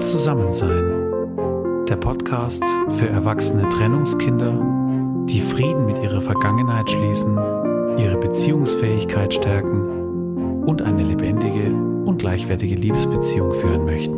Zusammensein. Der Podcast für erwachsene Trennungskinder, die Frieden mit ihrer Vergangenheit schließen, ihre Beziehungsfähigkeit stärken und eine lebendige und gleichwertige Liebesbeziehung führen möchten.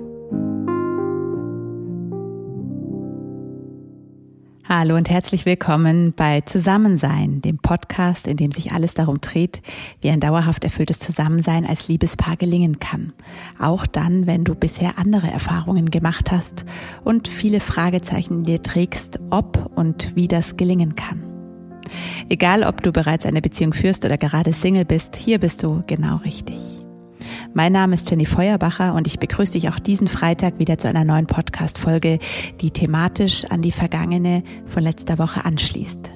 Hallo und herzlich willkommen bei Zusammensein, dem Podcast, in dem sich alles darum dreht, wie ein dauerhaft erfülltes Zusammensein als Liebespaar gelingen kann. Auch dann, wenn du bisher andere Erfahrungen gemacht hast und viele Fragezeichen in dir trägst, ob und wie das gelingen kann. Egal, ob du bereits eine Beziehung führst oder gerade Single bist, hier bist du genau richtig. Mein Name ist Jenny Feuerbacher und ich begrüße dich auch diesen Freitag wieder zu einer neuen Podcast-Folge, die thematisch an die vergangene von letzter Woche anschließt.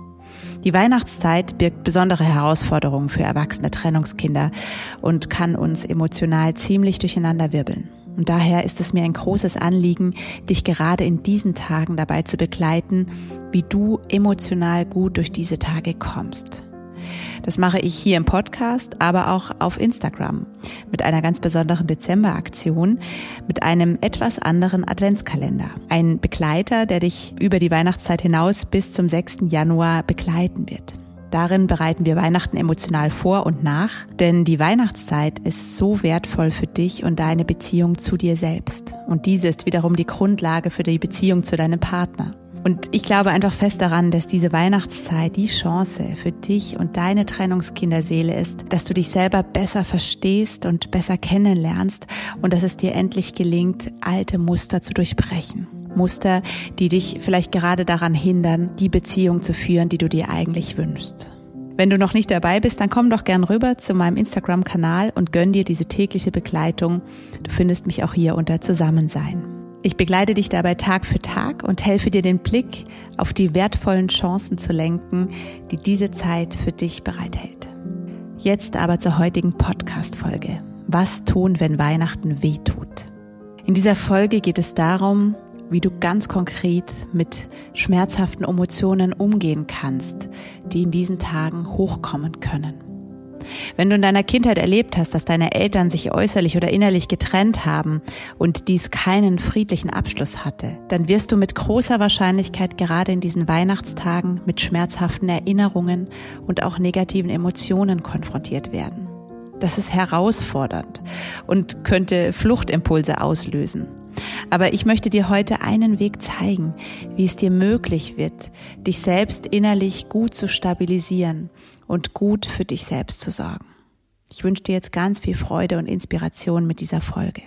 Die Weihnachtszeit birgt besondere Herausforderungen für erwachsene Trennungskinder und kann uns emotional ziemlich durcheinanderwirbeln. Und daher ist es mir ein großes Anliegen, dich gerade in diesen Tagen dabei zu begleiten, wie du emotional gut durch diese Tage kommst. Das mache ich hier im Podcast, aber auch auf Instagram mit einer ganz besonderen Dezemberaktion, mit einem etwas anderen Adventskalender. Ein Begleiter, der dich über die Weihnachtszeit hinaus bis zum 6. Januar begleiten wird. Darin bereiten wir Weihnachten emotional vor und nach, denn die Weihnachtszeit ist so wertvoll für dich und deine Beziehung zu dir selbst. Und diese ist wiederum die Grundlage für die Beziehung zu deinem Partner. Und ich glaube einfach fest daran, dass diese Weihnachtszeit die Chance für dich und deine Trennungskinderseele ist, dass du dich selber besser verstehst und besser kennenlernst und dass es dir endlich gelingt, alte Muster zu durchbrechen. Muster, die dich vielleicht gerade daran hindern, die Beziehung zu führen, die du dir eigentlich wünschst. Wenn du noch nicht dabei bist, dann komm doch gern rüber zu meinem Instagram-Kanal und gönn dir diese tägliche Begleitung. Du findest mich auch hier unter Zusammensein. Ich begleite dich dabei Tag für Tag und helfe dir, den Blick auf die wertvollen Chancen zu lenken, die diese Zeit für dich bereithält. Jetzt aber zur heutigen Podcast-Folge. Was tun, wenn Weihnachten wehtut? In dieser Folge geht es darum, wie du ganz konkret mit schmerzhaften Emotionen umgehen kannst, die in diesen Tagen hochkommen können. Wenn du in deiner Kindheit erlebt hast, dass deine Eltern sich äußerlich oder innerlich getrennt haben und dies keinen friedlichen Abschluss hatte, dann wirst du mit großer Wahrscheinlichkeit gerade in diesen Weihnachtstagen mit schmerzhaften Erinnerungen und auch negativen Emotionen konfrontiert werden. Das ist herausfordernd und könnte Fluchtimpulse auslösen. Aber ich möchte dir heute einen Weg zeigen, wie es dir möglich wird, dich selbst innerlich gut zu stabilisieren und gut für dich selbst zu sorgen. Ich wünsche dir jetzt ganz viel Freude und Inspiration mit dieser Folge.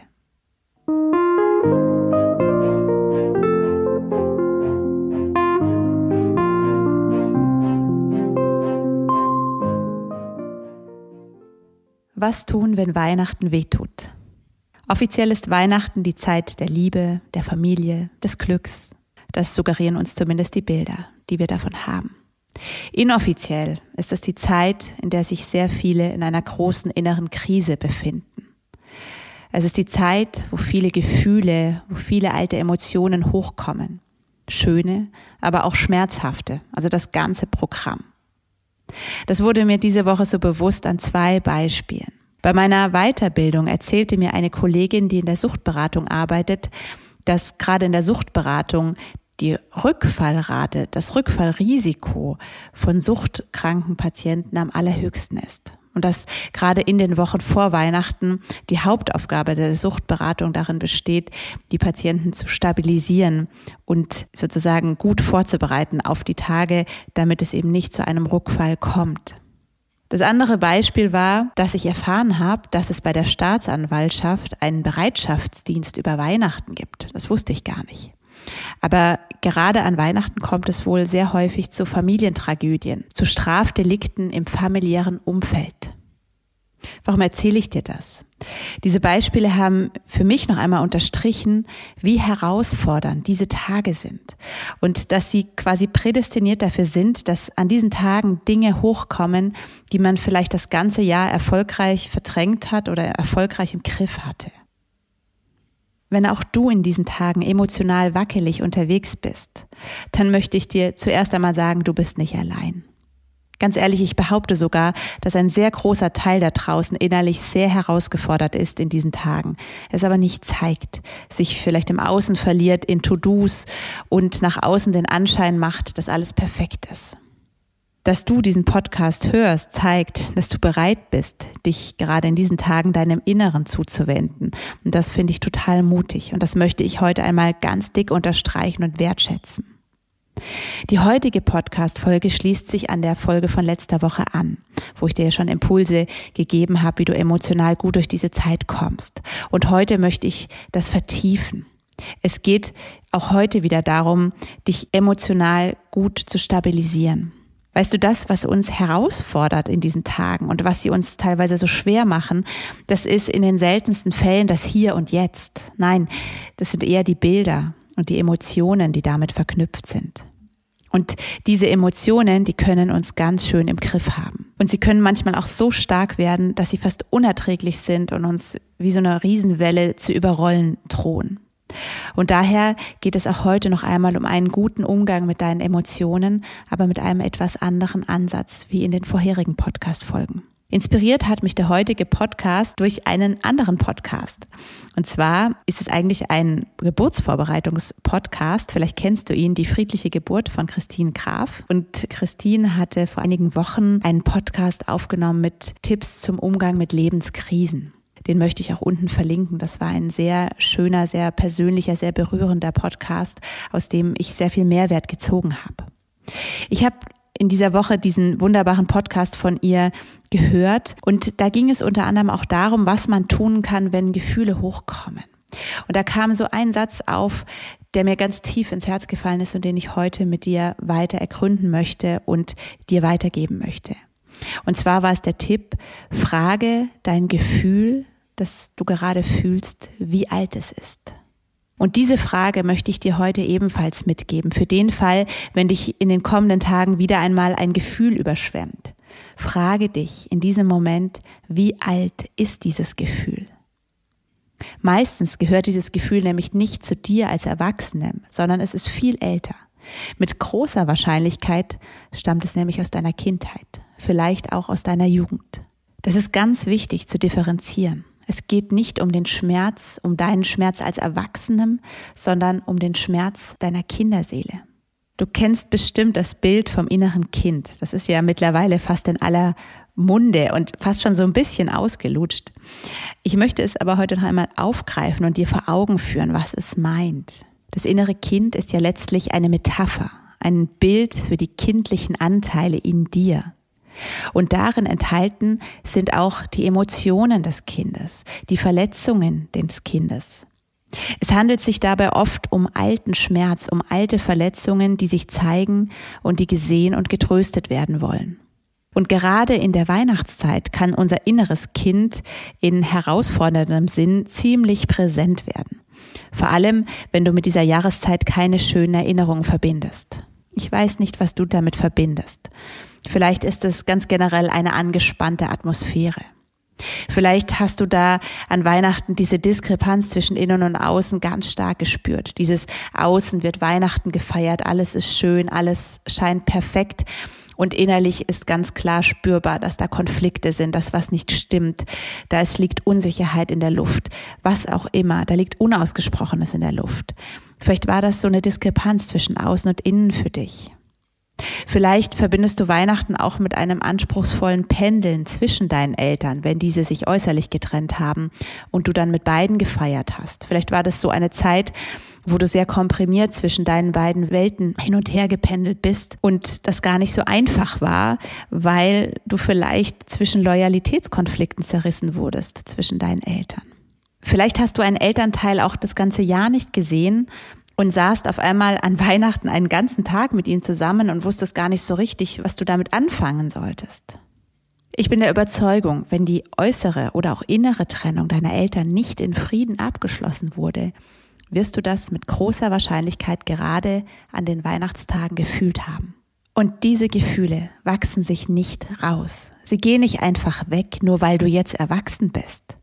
Was tun, wenn Weihnachten wehtut? Offiziell ist Weihnachten die Zeit der Liebe, der Familie, des Glücks. Das suggerieren uns zumindest die Bilder, die wir davon haben. Inoffiziell ist es die Zeit, in der sich sehr viele in einer großen inneren Krise befinden. Es ist die Zeit, wo viele Gefühle, wo viele alte Emotionen hochkommen. Schöne, aber auch schmerzhafte, also das ganze Programm. Das wurde mir diese Woche so bewusst an 2 Beispielen. Bei meiner Weiterbildung erzählte mir eine Kollegin, die in der Suchtberatung arbeitet, dass gerade in der Suchtberatung die Rückfallrate, das Rückfallrisiko von suchtkranken Patienten am allerhöchsten ist. Und dass gerade in den Wochen vor Weihnachten die Hauptaufgabe der Suchtberatung darin besteht, die Patienten zu stabilisieren und sozusagen gut vorzubereiten auf die Tage, damit es eben nicht zu einem Rückfall kommt. Das andere Beispiel war, dass ich erfahren habe, dass es bei der Staatsanwaltschaft einen Bereitschaftsdienst über Weihnachten gibt. Das wusste ich gar nicht. Aber gerade an Weihnachten kommt es wohl sehr häufig zu Familientragödien, zu Strafdelikten im familiären Umfeld. Warum erzähle ich dir das? Diese Beispiele haben für mich noch einmal unterstrichen, wie herausfordernd diese Tage sind und dass sie quasi prädestiniert dafür sind, dass an diesen Tagen Dinge hochkommen, die man vielleicht das ganze Jahr erfolgreich verdrängt hat oder erfolgreich im Griff hatte. Wenn auch du in diesen Tagen emotional wackelig unterwegs bist, dann möchte ich dir zuerst einmal sagen, du bist nicht allein. Ganz ehrlich, ich behaupte sogar, dass ein sehr großer Teil da draußen innerlich sehr herausgefordert ist in diesen Tagen, es aber nicht zeigt, sich vielleicht im Außen verliert in To-Dos und nach außen den Anschein macht, dass alles perfekt ist. Dass du diesen Podcast hörst, zeigt, dass du bereit bist, dich gerade in diesen Tagen deinem Inneren zuzuwenden. Und das finde ich total mutig und das möchte ich heute einmal ganz dick unterstreichen und wertschätzen. Die heutige Podcast-Folge schließt sich an der Folge von letzter Woche an, wo ich dir ja schon Impulse gegeben habe, wie du emotional gut durch diese Zeit kommst. Und heute möchte ich das vertiefen. Es geht auch heute wieder darum, dich emotional gut zu stabilisieren. Weißt du, das, was uns herausfordert in diesen Tagen und was sie uns teilweise so schwer machen, das ist in den seltensten Fällen das Hier und Jetzt. Nein, das sind eher die Bilder und die Emotionen, die damit verknüpft sind. Und diese Emotionen, die können uns ganz schön im Griff haben. Und sie können manchmal auch so stark werden, dass sie fast unerträglich sind und uns wie so eine Riesenwelle zu überrollen drohen. Und daher geht es auch heute noch einmal um einen guten Umgang mit deinen Emotionen, aber mit einem etwas anderen Ansatz wie in den vorherigen Podcast-Folgen. Inspiriert hat mich der heutige Podcast durch einen anderen Podcast. Und zwar ist es eigentlich ein Geburtsvorbereitungspodcast. Vielleicht kennst du ihn, die friedliche Geburt von Christine Graf. Und Christine hatte vor einigen Wochen einen Podcast aufgenommen mit Tipps zum Umgang mit Lebenskrisen. Den möchte ich auch unten verlinken. Das war ein sehr schöner, sehr persönlicher, sehr berührender Podcast, aus dem ich sehr viel Mehrwert gezogen habe. Ich habe in dieser Woche diesen wunderbaren Podcast von ihr gehört und da ging es unter anderem auch darum, was man tun kann, wenn Gefühle hochkommen. Und da kam so ein Satz auf, der mir ganz tief ins Herz gefallen ist und den ich heute mit dir weiter ergründen möchte und dir weitergeben möchte. Und zwar war es der Tipp: Frage dein Gefühl, das du gerade fühlst, wie alt es ist. Und diese Frage möchte ich dir heute ebenfalls mitgeben, für den Fall, wenn dich in den kommenden Tagen wieder einmal ein Gefühl überschwemmt. Frage dich in diesem Moment, wie alt ist dieses Gefühl? Meistens gehört dieses Gefühl nämlich nicht zu dir als Erwachsenem, sondern es ist viel älter. Mit großer Wahrscheinlichkeit stammt es nämlich aus deiner Kindheit, vielleicht auch aus deiner Jugend. Das ist ganz wichtig zu differenzieren. Es geht nicht um den Schmerz, um deinen Schmerz als Erwachsenem, sondern um den Schmerz deiner Kinderseele. Du kennst bestimmt das Bild vom inneren Kind. Das ist ja mittlerweile fast in aller Munde und fast schon so ein bisschen ausgelutscht. Ich möchte es aber heute noch einmal aufgreifen und dir vor Augen führen, was es meint. Das innere Kind ist ja letztlich eine Metapher, ein Bild für die kindlichen Anteile in dir. Und darin enthalten sind auch die Emotionen des Kindes, die Verletzungen des Kindes. Es handelt sich dabei oft um alten Schmerz, um alte Verletzungen, die sich zeigen und die gesehen und getröstet werden wollen. Und gerade in der Weihnachtszeit kann unser inneres Kind in herausforderndem Sinn ziemlich präsent werden. Vor allem, wenn du mit dieser Jahreszeit keine schönen Erinnerungen verbindest. Ich weiß nicht, was du damit verbindest. Vielleicht ist es ganz generell eine angespannte Atmosphäre. Vielleicht hast du da an Weihnachten diese Diskrepanz zwischen Innen und Außen ganz stark gespürt. Dieses Außen wird Weihnachten gefeiert, alles ist schön, alles scheint perfekt und innerlich ist ganz klar spürbar, dass da Konflikte sind, dass was nicht stimmt. Da liegt Unsicherheit in der Luft, was auch immer, da liegt Unausgesprochenes in der Luft. Vielleicht war das so eine Diskrepanz zwischen Außen und Innen für dich. Vielleicht verbindest du Weihnachten auch mit einem anspruchsvollen Pendeln zwischen deinen Eltern, wenn diese sich äußerlich getrennt haben und du dann mit beiden gefeiert hast. Vielleicht war das so eine Zeit, wo du sehr komprimiert zwischen deinen beiden Welten hin und her gependelt bist und das gar nicht so einfach war, weil du vielleicht zwischen Loyalitätskonflikten zerrissen wurdest zwischen deinen Eltern. Vielleicht hast du einen Elternteil auch das ganze Jahr nicht gesehen und saßt auf einmal an Weihnachten einen ganzen Tag mit ihm zusammen und wusstest gar nicht so richtig, was du damit anfangen solltest. Ich bin der Überzeugung, wenn die äußere oder auch innere Trennung deiner Eltern nicht in Frieden abgeschlossen wurde, wirst du das mit großer Wahrscheinlichkeit gerade an den Weihnachtstagen gefühlt haben. Und diese Gefühle wachsen sich nicht raus. Sie gehen nicht einfach weg, nur weil du jetzt erwachsen bist.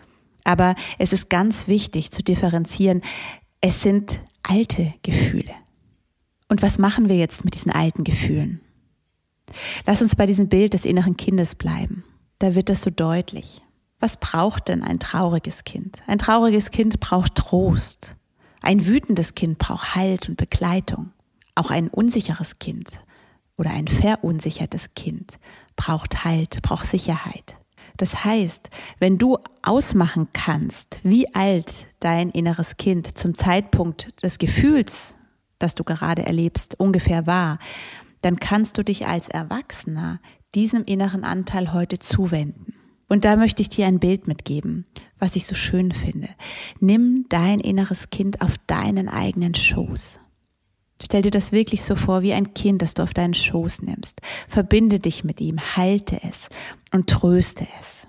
Aber es ist ganz wichtig zu differenzieren, es sind alte Gefühle. Und was machen wir jetzt mit diesen alten Gefühlen? Lass uns bei diesem Bild des inneren Kindes bleiben. Da wird das so deutlich. Was braucht denn ein trauriges Kind? Ein trauriges Kind braucht Trost. Ein wütendes Kind braucht Halt und Begleitung. Auch ein unsicheres Kind oder ein verunsichertes Kind braucht Halt, braucht Sicherheit. Das heißt, wenn du ausmachen kannst, wie alt dein inneres Kind zum Zeitpunkt des Gefühls, das du gerade erlebst, ungefähr war, dann kannst du dich als Erwachsener diesem inneren Anteil heute zuwenden. Und da möchte ich dir ein Bild mitgeben, was ich so schön finde. Nimm dein inneres Kind auf deinen eigenen Schoß. Stell dir das wirklich so vor wie ein Kind, das du auf deinen Schoß nimmst. Verbinde dich mit ihm, halte es und tröste es.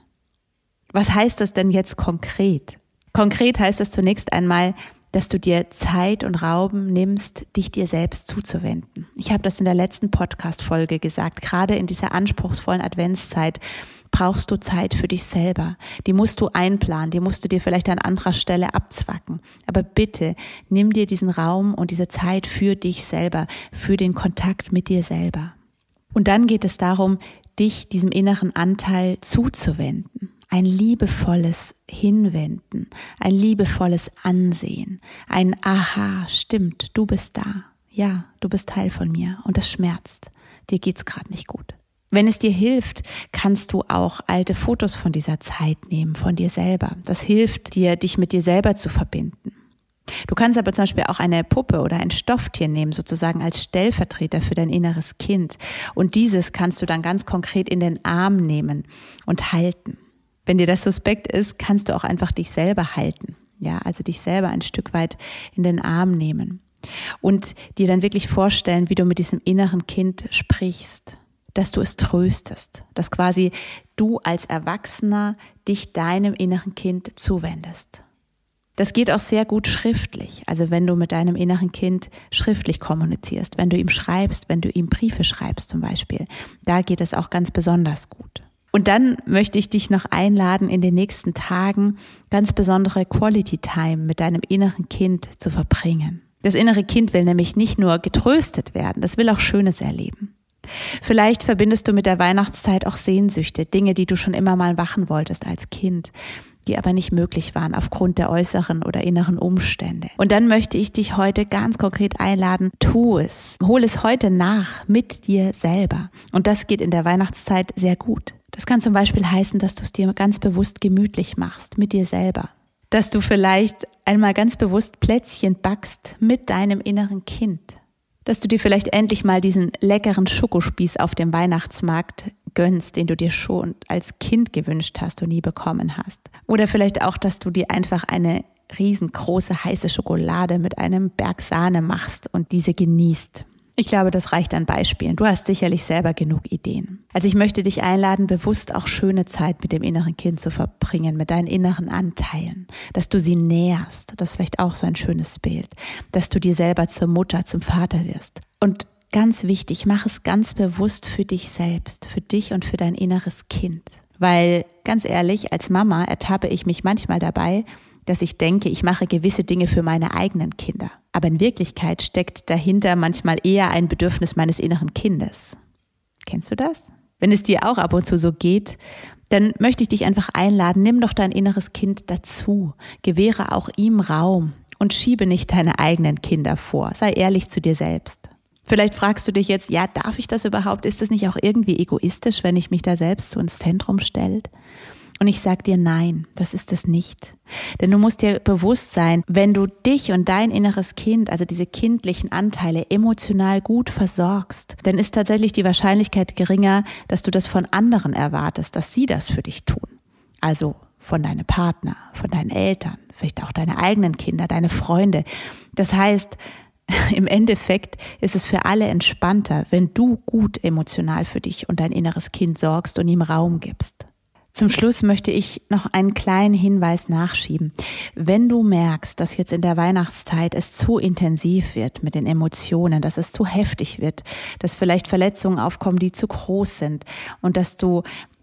Was heißt das denn jetzt konkret? Konkret heißt das zunächst einmal, dass du dir Zeit und Raum nimmst, dich dir selbst zuzuwenden. Ich habe das in der letzten Podcast-Folge gesagt. Gerade in dieser anspruchsvollen Adventszeit brauchst du Zeit für dich selber. Die musst du einplanen, die musst du dir vielleicht an anderer Stelle abzwacken. Aber bitte, nimm dir diesen Raum und diese Zeit für dich selber, für den Kontakt mit dir selber. Und dann geht es darum, dich diesem inneren Anteil zuzuwenden. Ein liebevolles Hinwenden, ein liebevolles Ansehen, ein Aha, stimmt, du bist da. Ja, du bist Teil von mir und das schmerzt. Dir geht's gerade nicht gut. Wenn es dir hilft, kannst du auch alte Fotos von dieser Zeit nehmen, von dir selber. Das hilft dir, dich mit dir selber zu verbinden. Du kannst aber zum Beispiel auch eine Puppe oder ein Stofftier nehmen, sozusagen als Stellvertreter für dein inneres Kind. Und dieses kannst du dann ganz konkret in den Arm nehmen und halten. Wenn dir das suspekt ist, kannst du auch einfach dich selber halten. Ja, also dich selber ein Stück weit in den Arm nehmen. Und dir dann wirklich vorstellen, wie du mit diesem inneren Kind sprichst. Dass du es tröstest, dass quasi du als Erwachsener dich deinem inneren Kind zuwendest. Das geht auch sehr gut schriftlich, also wenn du mit deinem inneren Kind schriftlich kommunizierst, wenn du ihm schreibst, wenn du ihm Briefe schreibst zum Beispiel, da geht es auch ganz besonders gut. Und dann möchte ich dich noch einladen, in den nächsten Tagen ganz besondere Quality Time mit deinem inneren Kind zu verbringen. Das innere Kind will nämlich nicht nur getröstet werden, das will auch Schönes erleben. Vielleicht verbindest du mit der Weihnachtszeit auch Sehnsüchte, Dinge, die du schon immer mal machen wolltest als Kind, die aber nicht möglich waren aufgrund der äußeren oder inneren Umstände. Und dann möchte ich dich heute ganz konkret einladen, tu es. Hol es heute nach mit dir selber. Und das geht in der Weihnachtszeit sehr gut. Das kann zum Beispiel heißen, dass du es dir ganz bewusst gemütlich machst mit dir selber. Dass du vielleicht einmal ganz bewusst Plätzchen backst mit deinem inneren Kind. Dass du dir vielleicht endlich mal diesen leckeren Schokospieß auf dem Weihnachtsmarkt gönnst, den du dir schon als Kind gewünscht hast und nie bekommen hast. Oder vielleicht auch, dass du dir einfach eine riesengroße heiße Schokolade mit einem Berg Sahne machst und diese genießt. Ich glaube, das reicht an Beispielen. Du hast sicherlich selber genug Ideen. Also ich möchte dich einladen, bewusst auch schöne Zeit mit dem inneren Kind zu verbringen, mit deinen inneren Anteilen, dass du sie nährst. Das ist vielleicht auch so ein schönes Bild, dass du dir selber zur Mutter, zum Vater wirst. Und ganz wichtig, mach es ganz bewusst für dich selbst, für dich und für dein inneres Kind. Weil, ganz ehrlich, als Mama ertappe ich mich manchmal dabei, dass ich denke, ich mache gewisse Dinge für meine eigenen Kinder. Aber in Wirklichkeit steckt dahinter manchmal eher ein Bedürfnis meines inneren Kindes. Kennst du das? Wenn es dir auch ab und zu so geht, dann möchte ich dich einfach einladen, nimm doch dein inneres Kind dazu, gewähre auch ihm Raum und schiebe nicht deine eigenen Kinder vor. Sei ehrlich zu dir selbst. Vielleicht fragst du dich jetzt, ja, darf ich das überhaupt? Ist das nicht auch irgendwie egoistisch, wenn ich mich da selbst so ins Zentrum stelle? Und ich sag dir, nein, das ist es nicht. Denn du musst dir bewusst sein, wenn du dich und dein inneres Kind, also diese kindlichen Anteile, emotional gut versorgst, dann ist tatsächlich die Wahrscheinlichkeit geringer, dass du das von anderen erwartest, dass sie das für dich tun. Also von deinem Partner, von deinen Eltern, vielleicht auch deine eigenen Kinder, deine Freunde. Das heißt, im Endeffekt ist es für alle entspannter, wenn du gut emotional für dich und dein inneres Kind sorgst und ihm Raum gibst. Zum Schluss möchte ich noch einen kleinen Hinweis nachschieben. Wenn du merkst, dass jetzt in der Weihnachtszeit es zu intensiv wird mit den Emotionen, dass es zu heftig wird, dass vielleicht Verletzungen aufkommen, die zu groß sind und dass du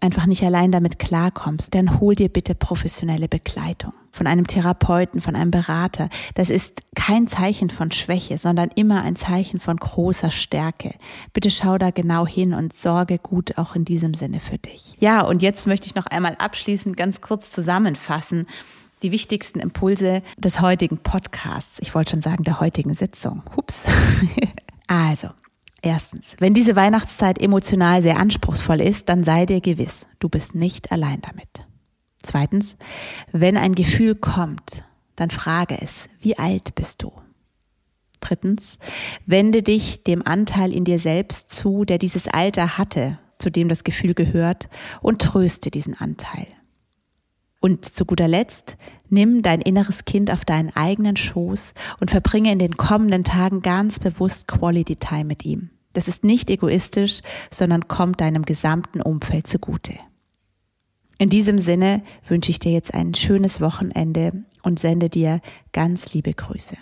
einfach nicht allein damit klarkommst, dann hol dir bitte professionelle Begleitung. Von einem Therapeuten, von einem Berater. Das ist kein Zeichen von Schwäche, sondern immer ein Zeichen von großer Stärke. Bitte schau da genau hin und sorge gut auch in diesem Sinne für dich. Ja, und jetzt möchte ich noch einmal abschließend ganz kurz zusammenfassen, die wichtigsten Impulse des heutigen Podcasts. Ich wollte schon sagen, der heutigen Sitzung. Hups. Also, erstens, wenn diese Weihnachtszeit emotional sehr anspruchsvoll ist, dann sei dir gewiss, du bist nicht allein damit. Zweitens, wenn ein Gefühl kommt, dann frage es, wie alt bist du? Drittens, wende dich dem Anteil in dir selbst zu, der dieses Alter hatte, zu dem das Gefühl gehört, und tröste diesen Anteil. Und zu guter Letzt, nimm dein inneres Kind auf deinen eigenen Schoß und verbringe in den kommenden Tagen ganz bewusst Quality Time mit ihm. Das ist nicht egoistisch, sondern kommt deinem gesamten Umfeld zugute. In diesem Sinne wünsche ich dir jetzt ein schönes Wochenende und sende dir ganz liebe Grüße.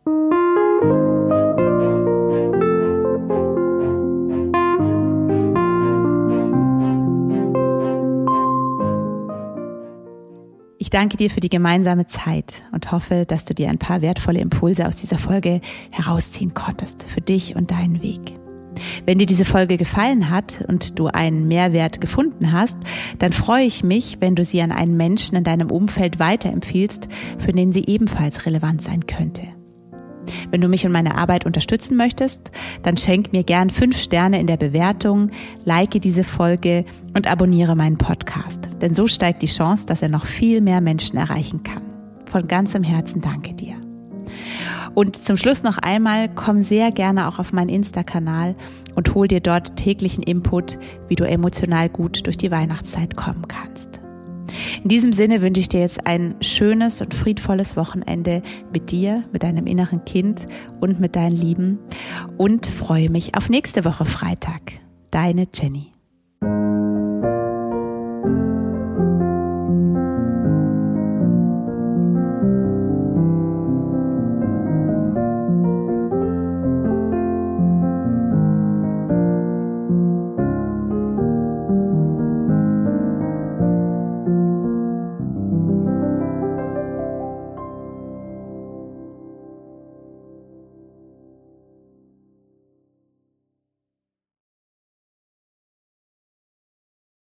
Ich danke dir für die gemeinsame Zeit und hoffe, dass du dir ein paar wertvolle Impulse aus dieser Folge herausziehen konntest für dich und deinen Weg. Wenn dir diese Folge gefallen hat und du einen Mehrwert gefunden hast, dann freue ich mich, wenn du sie an einen Menschen in deinem Umfeld weiterempfiehlst, für den sie ebenfalls relevant sein könnte. Wenn du mich und meine Arbeit unterstützen möchtest, dann schenk mir gern 5 Sterne in der Bewertung, like diese Folge und abonniere meinen Podcast. Denn so steigt die Chance, dass er noch viel mehr Menschen erreichen kann. Von ganzem Herzen danke dir. Und zum Schluss noch einmal, komm sehr gerne auch auf meinen Insta-Kanal und hol dir dort täglichen Input, wie du emotional gut durch die Weihnachtszeit kommen kannst. In diesem Sinne wünsche ich dir jetzt ein schönes und friedvolles Wochenende mit dir, mit deinem inneren Kind und mit deinen Lieben und freue mich auf nächste Woche Freitag. Deine Jenny.